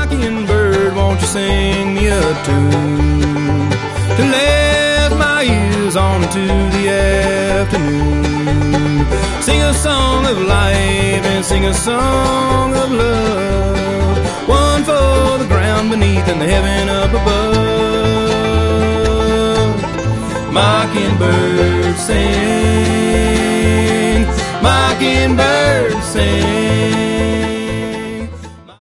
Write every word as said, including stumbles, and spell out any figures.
mockingbird, won't you sing me a tune to last my years on into the afternoon? Sing a song of life and sing a song of love, one for the ground beneath and the heaven up above. Mockingbird sing, mockingbird sing.